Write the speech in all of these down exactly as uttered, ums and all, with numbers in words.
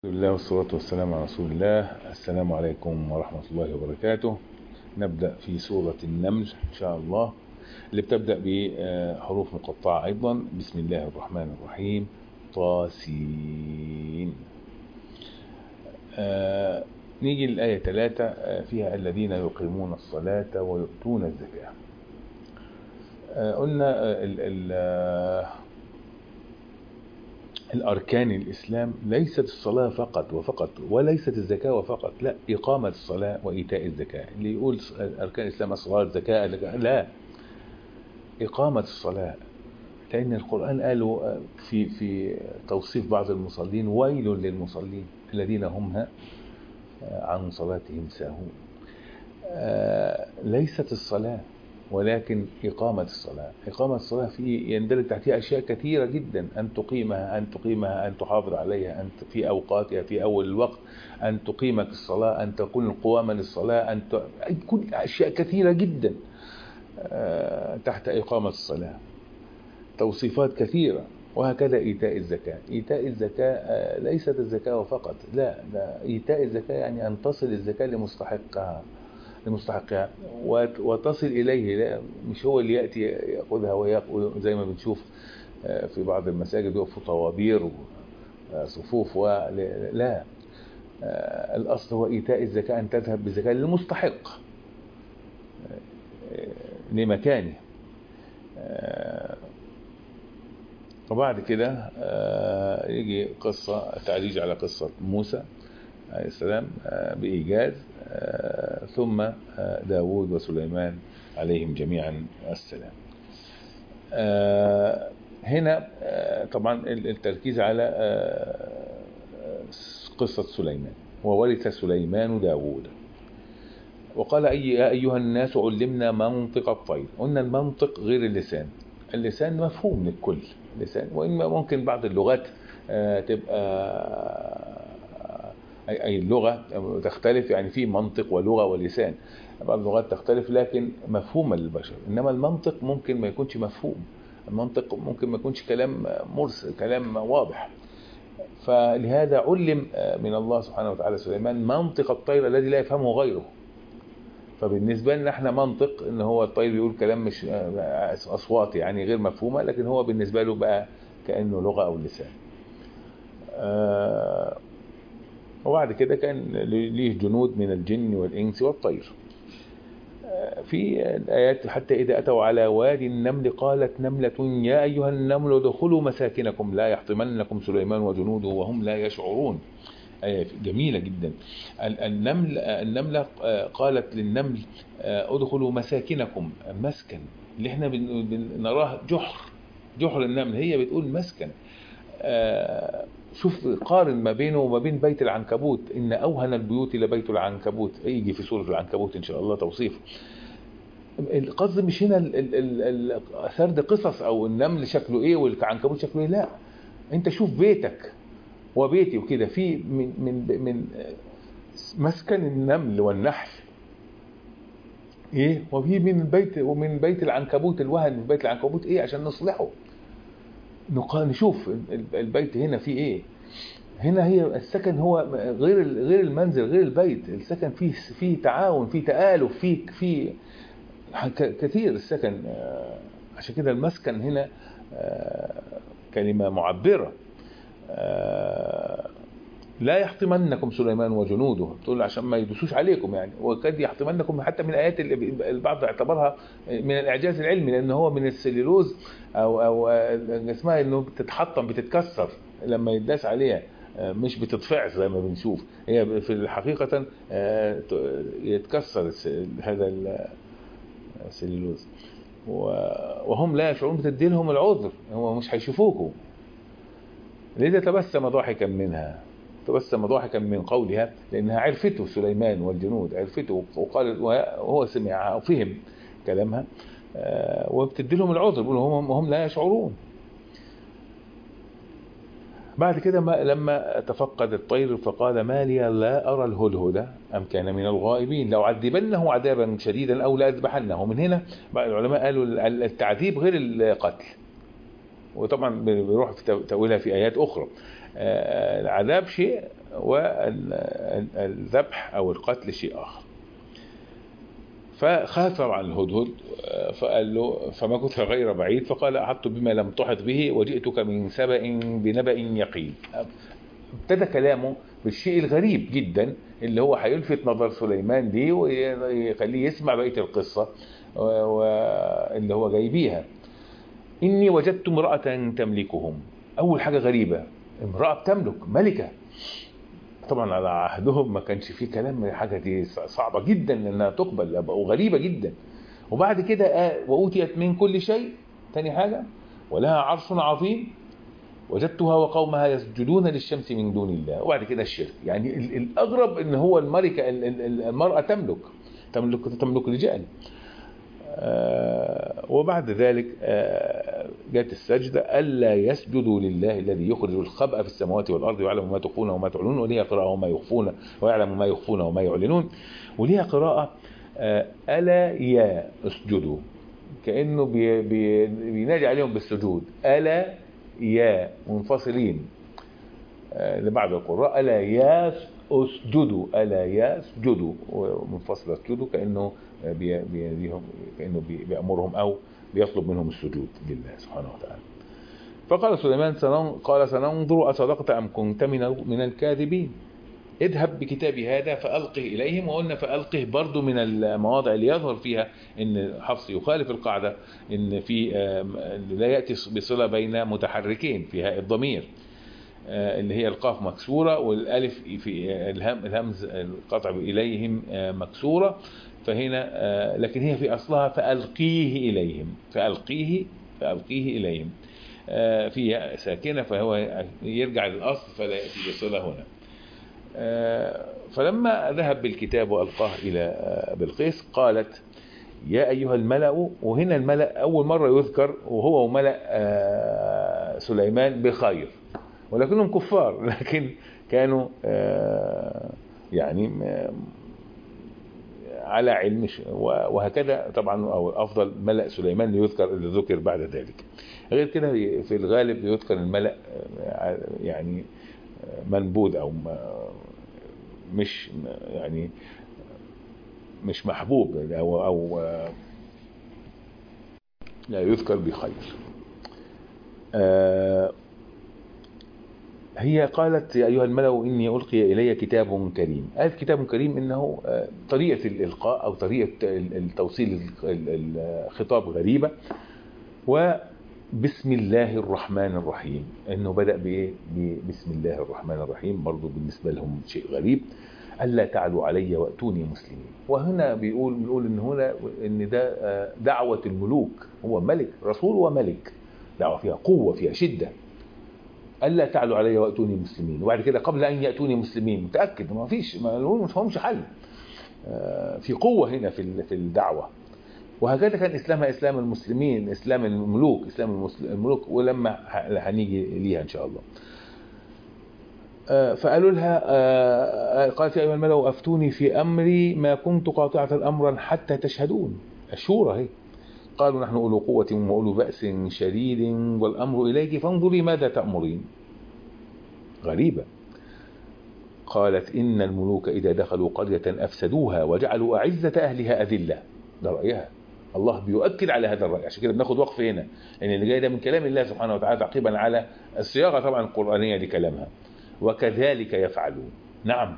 الحمد لله والصلاة والسلام على رسول الله. السلام عليكم ورحمة الله وبركاته. نبدأ في سورة النمل إن شاء الله، اللي بتبدأ بحروف مقطعة أيضا. بسم الله الرحمن الرحيم. طاسين. آه نيجي للآية ثلاثة، آه فيها الذين يقيمون الصلاة ويؤتون الزكاة. آه قلنا آه ال ال آه الأركان الإسلام ليست الصلاة فقط وفقط، وليست الزكاة وفقط، لا، إقامة الصلاة وإيتاء الزكاة. اللي يقول أركان الإسلام صلاة زكاة، لا، إقامة الصلاة. لأن القرآن قالوا في في توصيف بعض المصلين: ويل للمصلين الذين هم عن صلاتهم ساهون. ليست الصلاة ولكن إقامة الصلاة. إقامة الصلاة في يندرج تحتها أشياء كثيرة جدا: أن تقيمها، أن تقيمها، أن تحافظ عليها، أن في أوقاتها في أول الوقت، أن تقيمك الصلاة، أن تكون قواما للصلاة، أن ت... كل أشياء كثيرة جدا تحت إقامة الصلاة، توصيفات كثيرة. وهكذا إيتاء الزكاة. إيتاء الزكاة ليست الزكاة فقط، لا، لا، إيتاء الزكاة يعني أن تصل الزكاة لمستحقها لمستحقها وتصل إليه، لا مش هو اللي يأتي يأخذها ويأخذ زي ما بنشوف في بعض المساجد يقفوا طوابير وصفوف، لا، الأصل هو إيتاء الزكاة، أن تذهب بالزكاة للمستحق لمكانه. وبعد كده يجي قصة تعريج على قصة موسى عليه السلام بإيجاز، ثم داود وسليمان عليهم جميعا السلام. هنا طبعا التركيز على قصة سليمان: وورث سليمان داود. وقال: أي يا أيها الناس علمنا منطق الطير. قلنا المنطق غير اللسان. اللسان مفهوم للكل لسان، وإنما ممكن بعض اللغات تبقى أي اللغة تختلف، يعني في منطق ولغة ولسان. بعض اللغات تختلف لكن مفهومة للبشر، إنما المنطق ممكن ما يكونش مفهوم. المنطق ممكن ما يكونش كلام مرسل، كلام واضح. فلهذا علم من الله سبحانه وتعالى سليمان منطق الطير الذي لا يفهمه غيره. فبالنسبة لنا احنا منطق ان هو الطير بيقول كلام مش اصوات يعني غير مفهومة، لكن هو بالنسبة له بقى كأنه لغة او لسان. آه وبعد كده كان ليه جنود من الجن والإنس والطير. في الآيات: حتى إذا أتوا على وادي النمل قالت نملة يا أيها النمل ادخلوا مساكنكم لا يحطمنكم سليمان وجنوده وهم لا يشعرون. آية جميلة جدا. النمل النملة قالت للنمل: ادخلوا مساكنكم. مسكن اللي احنا بنراه جحر جحر النمل، هي بتقول مسكن. شوف قارن ما بينه وما بين بيت العنكبوت: إن أوهن البيوت لبيت العنكبوت. يجي في سورة العنكبوت إن شاء الله توصيف. القصد مش هنا سرد قصص أو النمل شكله إيه والعنكبوت شكله إيه، لا، أنت شوف بيتك وبيتي وكده في من من من مسكن النمل والنحل إيه، وفي من البيت ومن بيت العنكبوت الوهن من بيت العنكبوت إيه عشان نصلحه. نشوف البيت هنا فيه ايه. هنا هي السكن هو غير غير المنزل غير البيت. السكن فيه فيه تعاون، فيه تآلف، فيه فيه كثير السكن. عشان كده المسكن هنا كلمة معبرة. لا يحطمنكم سليمان وجنوده، تقول عشان ما يدوسوش عليكم يعني. وقد يحطمنكم حتى من الآيات اللي البعض اعتبرها من الإعجاز العلمي، لأن هو من السليلوز أو أو اسمها إنه بتتحطم بتتكسر لما يداس عليها، مش بتتفعص زي ما بنشوف. هي في الحقيقة يتكسر هذا السليلوز وهم لا يشعرون. بتدي لهم العذر، هو مش هيشوفوكم. لذا تبسم ضاحكا منها تبسم ضاحكا من قولها، لأنها عرفته سليمان والجنود، عرفته وقال وهو سمعها وفهم كلامها، وبتدي لهم العذر، بيقولوا هم هم لا يشعرون. بعد كده لما تفقد الطير فقال: ما لي لا أرى الهدهد أم كان من الغائبين لو عذبنه عذابا شديدا أو لا أذبحنه. من هنا العلماء قالوا التعذيب غير القتل، وطبعا بيروح في تأويلها في آيات أخرى. العذاب شيء والذبح أو القتل شيء آخر. فخاف طبعا الهدهد فقال له فما كنت غير بعيد، فقال أحطت بما لم تحط به وجئتك من سبأ بنبأ يقين. ابتدى كلامه بالشيء الغريب جدا اللي هو هيلفت نظر سليمان دي ويخليه يسمع بقية القصة واللي هو جاي بيها. إني وجدت امرأة تملكهم. أول حاجة غريبة، امرأة بتملك، ملكة. طبعا على عهدهم ما كانش فيه كلام، حاجة دي صعبة جدا انها تقبل وغريبة جدا. وبعد كده وأوتيت من كل شيء، تاني حاجة ولها عرش عظيم وجدتها وقومها يسجدون للشمس من دون الله. وبعد كده الشرك. يعني الأغرب ان هو الملكة المرأة تملك تملك تملك رجال. آه وبعد ذلك آه جاءت السجدة ألا يسجدوا لله الذي يخرج الخبأ في السماوات والأرض ويعلم ما تخفون وما تعلنون. وليها قراءة وما يخفون ويعلم ما يخفون وما يعلنون. وليها قراءة آه ألا يا اسجدوا، كأنه بي بي بينادي عليهم بالسجود. ألا يا منفصلين آه لبعض القراء ألا يا اسجدوا، ألا يا اسجدوا ومنفصل اسجدوا، كأنه بي بي كأنه بي بيأمرهم أو بيطلب منهم السجود لله سبحانه وتعالى. فقال سليمان سنن قال سننظر أصدقت أم كنت من من الكاذبين. اذهب بكتابي هذا فألقه إليهم. وقلنا فألقه برضو من المواضع اللي يظهر فيها ان حفص يخالف القاعدة ان في لا يأتي بصلة بين متحركين في هاء الضمير اللي هي القاف مكسورة والالف في الهمز القطع إليهم مكسورة. فهنا لكن هي في أصلها فألقيه إليهم، فألقيه فألقيه إليهم فيها ساكنة، فهو يرجع للأصل فلا يأتي بصلة هنا. فلما ذهب بالكتاب وألقاه إلى بلقيس قالت يا أيها الملأ. وهنا الملأ أول مرة يذكر وهو ملأ سليمان بخير، ولكنهم كفار لكن كانوا يعني على علم. وهكذا طبعا أو أفضل ملأ سليمان ليذكر اللي ذكر بعد ذلك. غير كده في الغالب يذكر الملأ يعني منبوذ أو مش يعني مش محبوب أو, أو لا يذكر بخير. هي قالت يا أيها الملأ إني ألقي إلي كتاب كريم. قالت كتاب كريم إنه طريقة الإلقاء أو طريقة التوصيل الخطاب غريبة. وبسم الله الرحمن الرحيم، إنه بدأ بإيه؟ بسم الله الرحمن الرحيم، برضو بالنسبة لهم شيء غريب. ألا تعلوا علي وأتوني مسلمين. وهنا بيقول بنقول إن هنا إن ده دعوة الملوك، هو ملك رسول وملك، دعوة فيها قوة فيها شدة. ألا تعلوا علي وأتوني مسلمين. وبعد كده قبل أن يأتوني مسلمين، متأكد ما فيش ما لهمش همش حل، في قوة هنا في في الدعوة. وهكذا كان إسلامها إسلام المسلمين، إسلام الملوك، إسلام الملوك، ولما هنيجي ليها إن شاء الله. فقالوا لها قالت يا أيها الملأ أفتوني في أمري ما كنت قاطعة أمرا حتى تشهدون. الشورى هي. قالوا نحن أولو قوة وأولو بأس شديد والأمر إليك فانظري ماذا تأمرين. غريبة. قالت إن الملوك إذا دخلوا قرية أفسدوها وجعلوا أعزة أهلها أذلة. ده رأيها. الله بيؤكد على هذا الرأي. عشان كده بناخد وقف هنا، لأن اللي جاي ده من كلام الله سبحانه وتعالى تعقيبا على الصياغة طبعا القرآنية لكلامها. وكذلك يفعلون. نعم،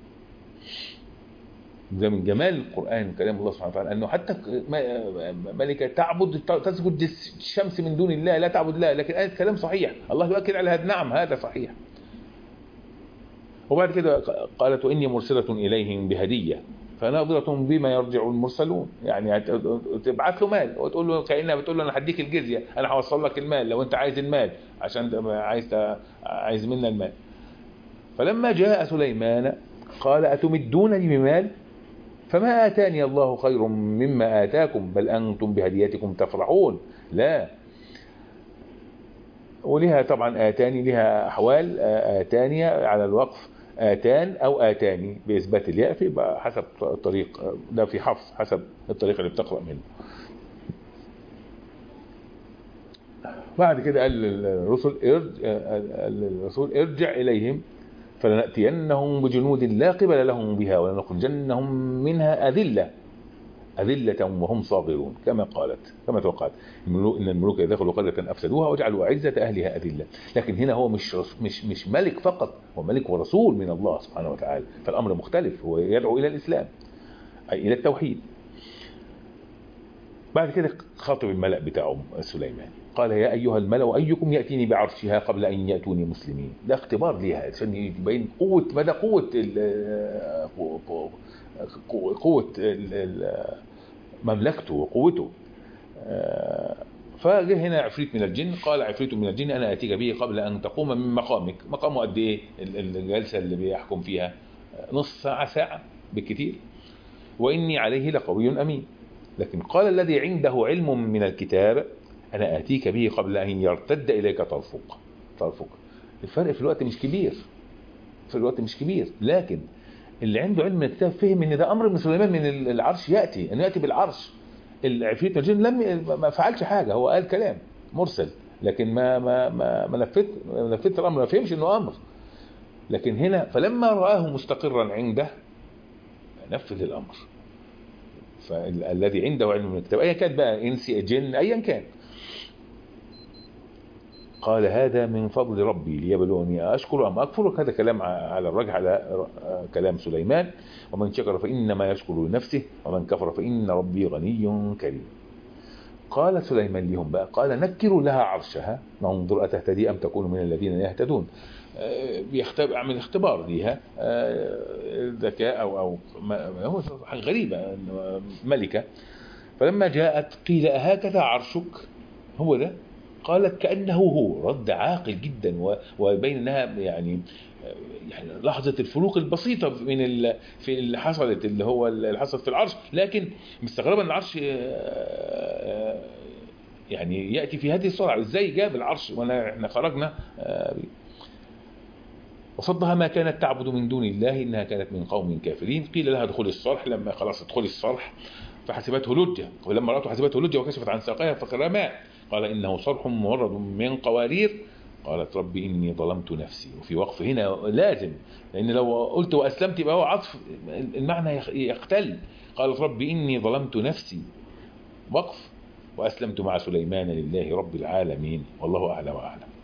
ده من جمال القرآن كلام الله سبحانه وتعالى أنه حتى ملكة تعبد تسجد الشمس من دون الله، لا تعبد الله، لكن آية كلام صحيح. الله يؤكد على هذا. نعم هذا صحيح. وبعد كده قالت وإني مرسلة إليهم بهدية فناظرة بما يرجع المرسلون. يعني تبعث له مال وتقول له كأنها بتقول له أنا هديك الجزية، أنا هوصل لك المال لو أنت عايز المال، عشان عايز عايز منا المال. فلما جاء سليمان قال أتمدونني بمال فما آتاني الله خير مما آتاكم بل أنتم بهديتكم تفرحون. لا. ولها طبعا آتاني لها أحوال، آتاني على الوقف، آتان أو آتاني بإثبات الياء، في حسب الطريق ده في حفص، حسب الطريقة اللي بتقرأ منه. بعد كده قال الرسل ارجع, الرسول ارجع إليهم فلنأتينهم بجنود لا قبل لهم بها ولنخرجنهم منها أذلة أذلة وهم صاغرون، كما قالت كما توقعت إن الملوك إذا دخلوا قرية أفسدوها وجعلوا أعزة أهلها أذلة. لكن هنا هو مش مش مش ملك فقط، هو ملك ورسول من الله سبحانه وتعالى، فالأمر مختلف، هو يدعو إلى الإسلام أي إلى التوحيد. بعد كده خاطب الملأ بتاعهم سليمان، قال يا أيها الملأ أيكم يأتيني بعرشها قبل أن يأتوني مسلمين. ده اختبار ليها عشان يبين قوة مدى قوة قوة مملكته وقوته. فجه هنا عفريت من الجن، قال عفريت من الجن أنا أتيك به قبل أن تقوم من مقامك. مقامه قد إيه الجلسة اللي بيحكم فيها؟ نص ساعة ساعة بالكثير. وإني عليه لقوي أمين. لكن قال الذي عنده علم من الكتاب أنا آتيك به قبل أن يرتد إليك طرفك. طرفك الفرق في الوقت مش كبير، في الوقت مش كبير، لكن اللي عنده علم من الكتاب فهم ان ده امر من سليمان من العرش ياتي، انه ياتي بالعرش. العفريت الجن لم ما فعلش حاجه، هو قال كلام مرسل، لكن ما ما ما ما نفذ ما نفذ الامر، ما فهمش انه امر. لكن هنا فلما رآه مستقرا عنده نفذ الامر. فالذي عنده علم من الكتاب ايا كان بقى انسي جن ايا كان، قال هذا من فضل ربي ليبلوني أشكر أم أكفر. هذا كلام على الرجح على كلام سليمان، ومن شكر فإنما يشكر لنفسه ومن كفر فإن ربي غني كريم. قال سليمان لهم بقى، قال نكروا لها عرشها ننظر أتهتدي أم تكون من الذين يهتدون. بيختبر اعمل اختبار ليها ذكاء أو أو هو حاجة غريبة ملكة. فلما جاءت قيل أهكذا عرشك، هو ده؟ قالت كأنه هو، رد عاقل جدا، وبين انها يعني يعني لحظة الفروق البسيطة من في اللي حصلت اللي هو اللي حصلت في العرش، لكن مستغربة ان العرش يعني يأتي في هذه السرعة، ازاي جاب العرش وانا احنا خرجنا. وصدها ما كانت تعبد من دون الله انها كانت من قوم كافرين. قيل لها ادخلي الصرح، لما خلاص ادخلي الصرح فحسبته لجة، ولما رأته حسبته لجة وكشفت عن ساقيها فقال ماء، قال إنه صرح مورد من قوارير. قالت رب إني ظلمت نفسي. وفي وقف هنا لازم، لأن لو قلت وأسلمت يبقى هو عطف المعنى يختل. قالت رب إني ظلمت نفسي، وقف، وأسلمت مع سليمان لله رب العالمين، والله أعلم وأعلم.